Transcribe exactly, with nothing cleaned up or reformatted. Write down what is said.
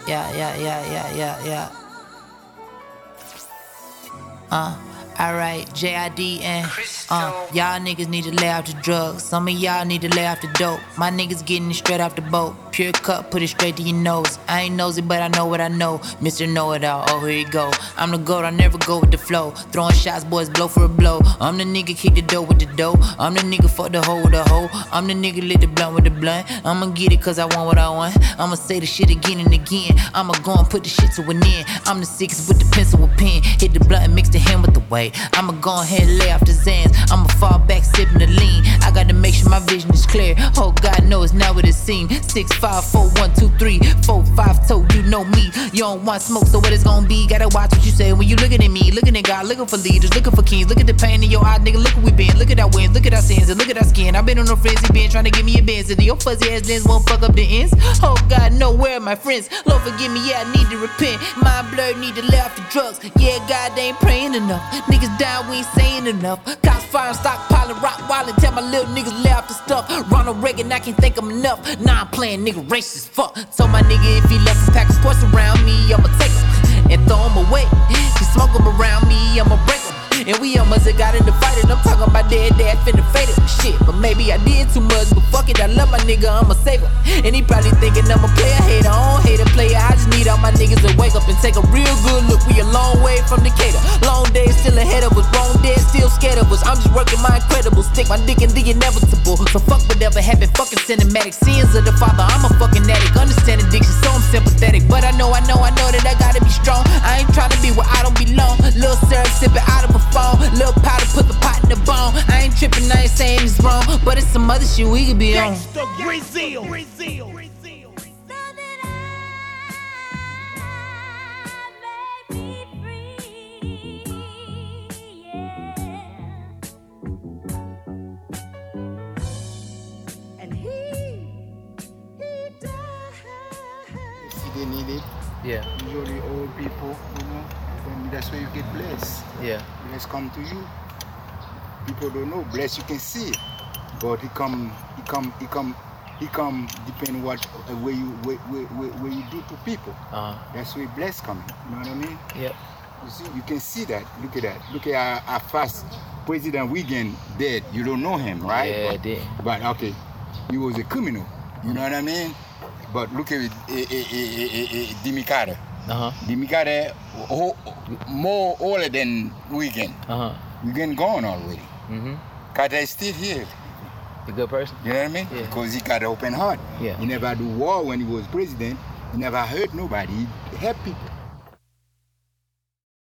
yeah, yeah, yeah, yeah, yeah, yeah. Uh, alright, J I D and uh, y'all niggas need to lay off the drugs. Some of y'all need to lay off the dope. My niggas getting it straight off the boat. Pure cut, put it straight to your nose. I ain't nosy, but I know what I know. Mister Know-It-All, oh here you go. I'm the GOAT, I never go with the flow. Throwing shots, boys, blow for a blow. I'm the nigga, kick the dough with the dough. I'm the nigga, fuck the hoe with the hoe. I'm the nigga, lit the blunt with the blunt. I'ma get it cause I want what I want. I'ma say the shit again and again. I'ma go and put the shit to an end. I'm the sickest with the pencil with pen. Hit the blunt and mix the hand with the weight. I'ma go ahead and lay off the Zans. I'ma fall back sipping the lean. I gotta make sure my vision is clear. Oh God knows now what it seems. Six, five, four, one, two, three, four, five, toe, you know me. You don't want smoke, so what it's gonna be? Gotta watch what you say when you looking at me. Looking at God, looking for leaders, looking for kings. Look at the pain in your eye, nigga. Look where we been. Look at our wins, look at our sins, and look at our skin. I've been on a frenzy, been trying to give me a Benz. And your fuzzy ass lens won't fuck up the ends. Oh God, no, where are my friends? Lord forgive me, yeah, I need to repent. Mind blurred, need to lay off the drugs. Yeah, God, they ain't praying enough. Niggas down, we ain't saying enough. Cops firing, stockpiling, rock wildin'. Tell my little niggas lay off the stuff. Ronald Reagan, I can't think I'm enough. Nah, I'm playing nigga racist, fuck. Told my nigga if he left a pack of sports around me, I'ma take him and throw him away. If he smoke him around me, I'ma break him. And we almost got in the fight, and I'm talking about dead dad finna fade it. Shit, but maybe I did too much, but fuck it, I love my nigga, I'ma save him. And he probably thinking I'm a player hater, I don't hate a player. I just need all my niggas to wake up and take a real good look. We a long way from Decatur. Long days still ahead of us, wrong days still scared of us. I'm just working my incredible, stick my dick in the inevitable. So fuck whatever happened, fucking cinematic. Sins of the father, I'm a fucking addict. Understand addiction, so I'm sympathetic. But I know, I know, I know that I gotta be strong. I ain't trying to be where I don't belong. Lil' syrup sipping out of a phone. Lil' powder put the pot in the bone. I ain't tripping, I ain't saying it's wrong, but it's some other shit we could be on. Gangsta Brazil. Brazil. They need it. Yeah. Usually old people, you know, and that's where you get blessed. Yeah. Bless come to you. People don't know. Bless you can see it, but he come, he come, he come, he come. Depending what uh, where you where, where, where, where you do to people. Uh-huh. That's where bless coming. You know what I mean? Yep. You see, you can see that. Look at that. Look at our, our first President Reagan dead. You don't know him, right? Yeah, but, I did. But okay, he was a criminal. You know what I mean? But look at it, eh, eh, eh, eh, eh, Jimmy Carter. Uh-huh. Jimmy Carter, oh, more older than Reagan. Uh-huh. Reagan gone already. Mm-hmm. Carter is still here. A good person? You know what I mean? Yeah. Because he got an open heart. Yeah. He never do war when he was president. He never hurt nobody. He helped people.